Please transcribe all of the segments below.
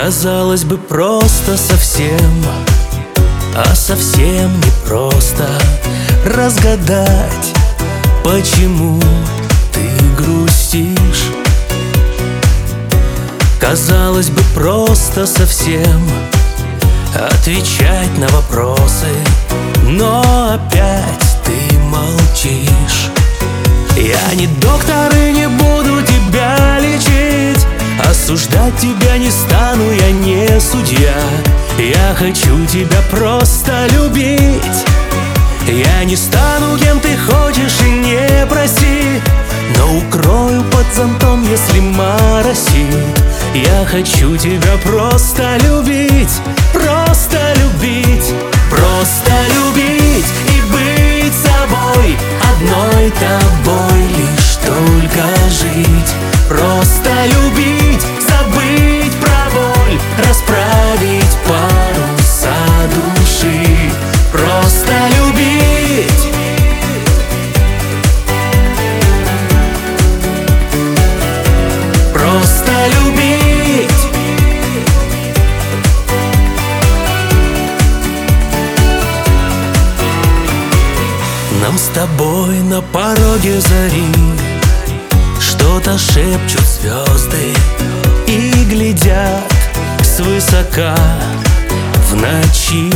Казалось бы, просто совсем, а совсем не просто разгадать, почему ты грустишь. Казалось бы, просто совсем отвечать на вопросы, но опять ты молчишь. Я не доктор и не буду тебя лечить, осуждать тебя не стану, я не судья. Я хочу тебя просто любить. Я не стану кем ты хочешь и не проси, но укрою под зонтом, если моросит. Я хочу тебя просто любить, просто любить, просто любить и быть собой, одной тобой лишь только жить. Просто любить, забыть про боль, расправить паруса души. Просто любить. Просто любить. Нам с тобой на пороге зари что-то шепчут звезды и глядят свысока в ночи.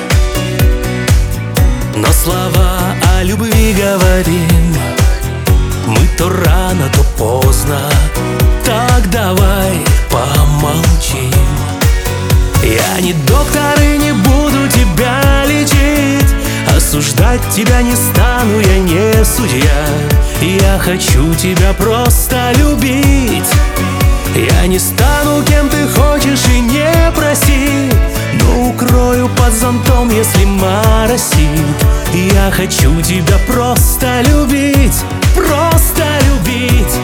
Но слова о любви говорим мы то рано, то поздно. Так давай помолчим. Я не доктор и не буду тебя лечить, осуждать тебя не стану, я не судья. Я хочу тебя просто любить. Я не стану кем ты хочешь и не проси, но укрою под зонтом, если моросит. Я хочу тебя просто любить, просто любить.